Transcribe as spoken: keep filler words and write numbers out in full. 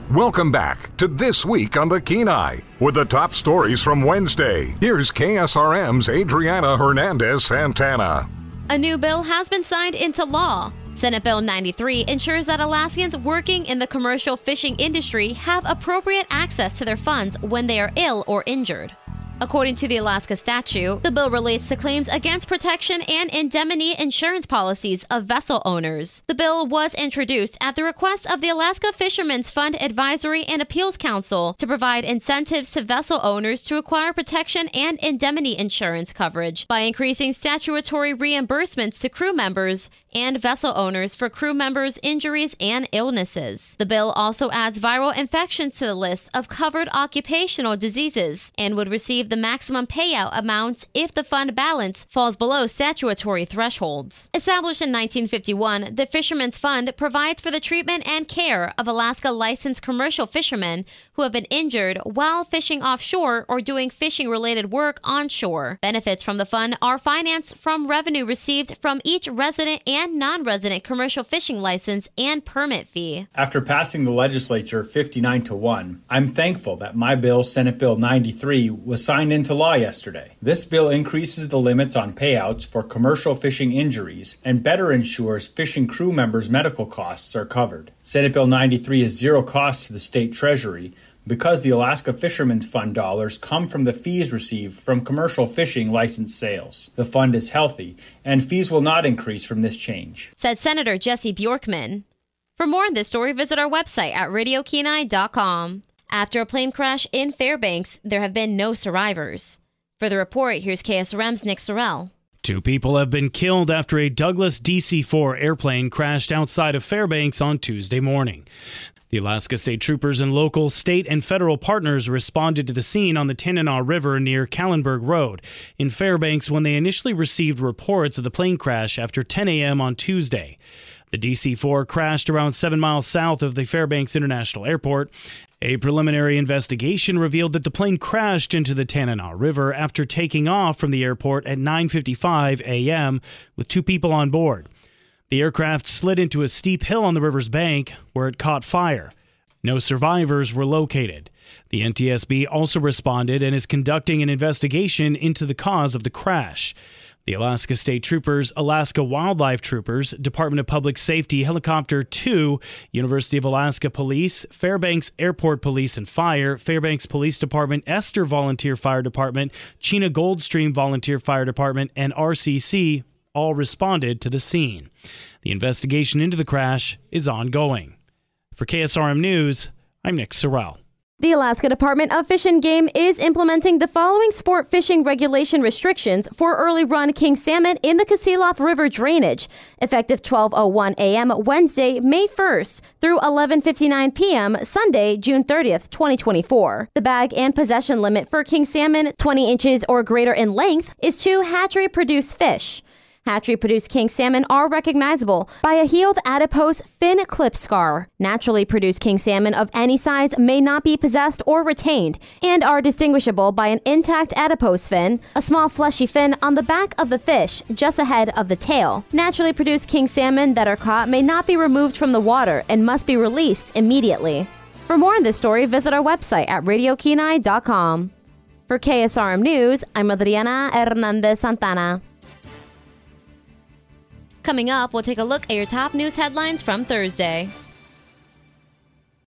Welcome back to This Week on the Kenai with the top stories from Wednesday. Here's K S R M's Adriana Hernandez Santana. A new bill has been signed into law. Senate Bill ninety-three ensures that Alaskans working in the commercial fishing industry have appropriate access to their funds when they are ill or injured. According to the Alaska statute, the bill relates to claims against protection and indemnity insurance policies of vessel owners. The bill was introduced at the request of the Alaska Fishermen's Fund Advisory and Appeals Council to provide incentives to vessel owners to acquire protection and indemnity insurance coverage by increasing statutory reimbursements to crew members and vessel owners for crew members' injuries and illnesses. The bill also adds viral infections to the list of covered occupational diseases and would receive the maximum payout amount if the fund balance falls below statutory thresholds. Established in nineteen fifty-one, the Fishermen's Fund provides for the treatment and care of Alaska licensed commercial fishermen who have been injured while fishing offshore or doing fishing-related work onshore. Benefits from the fund are financed from revenue received from each resident and non-resident commercial fishing license and permit fee. After passing the legislature fifty-nine to one, I'm thankful that my bill, Senate Bill ninety-three, was signed into law yesterday. This bill increases the limits on payouts for commercial fishing injuries and better ensures fishing crew members' medical costs are covered. Senate Bill ninety-three is zero cost to the state treasury because the Alaska Fishermen's Fund dollars come from the fees received from commercial fishing license sales. The fund is healthy, and fees will not increase from this change, said Senator Jesse Bjorkman. For more on this story, visit our website at radio kenai dot com. After a plane crash in Fairbanks, there have been no survivors. For the report, here's K S R M's Nick Sorrell. Two people have been killed after a Douglas D C four airplane crashed outside of Fairbanks on Tuesday morning. The Alaska State Troopers and local, state, and federal partners responded to the scene on the Tanana River near Kallenberg Road in Fairbanks when they initially received reports of the plane crash after ten a.m. on Tuesday. The D C four crashed around seven miles south of the Fairbanks International Airport. A preliminary investigation revealed that the plane crashed into the Tanana River after taking off from the airport at nine fifty-five a.m. with two people on board. The aircraft slid into a steep hill on the river's bank where it caught fire. No survivors were located. The N T S B also responded and is conducting an investigation into the cause of the crash. The Alaska State Troopers, Alaska Wildlife Troopers, Department of Public Safety Helicopter two, University of Alaska Police, Fairbanks Airport Police and Fire, Fairbanks Police Department, Esther Volunteer Fire Department, Chena Goldstream Volunteer Fire Department, and R C C all responded to the scene. The investigation into the crash is ongoing. For K S R M News, I'm Nick Sorrell. The Alaska Department of Fish and Game is implementing the following sport fishing regulation restrictions for early run king salmon in the Kasilof River drainage, effective twelve oh one a.m. Wednesday, May first through eleven fifty-nine p.m. Sunday, June thirtieth, twenty twenty-four. The bag and possession limit for king salmon, twenty inches or greater in length, is two hatchery-produced fish. Hatchery-produced king salmon are recognizable by a healed adipose fin clip scar. Naturally produced king salmon of any size may not be possessed or retained and are distinguishable by an intact adipose fin, a small fleshy fin on the back of the fish just ahead of the tail. Naturally produced king salmon that are caught may not be removed from the water and must be released immediately. For more on this story, visit our website at radio kenai dot com. For K S R M News, I'm Adriana Hernandez Santana. Coming up, we'll take a look at your top news headlines from Thursday.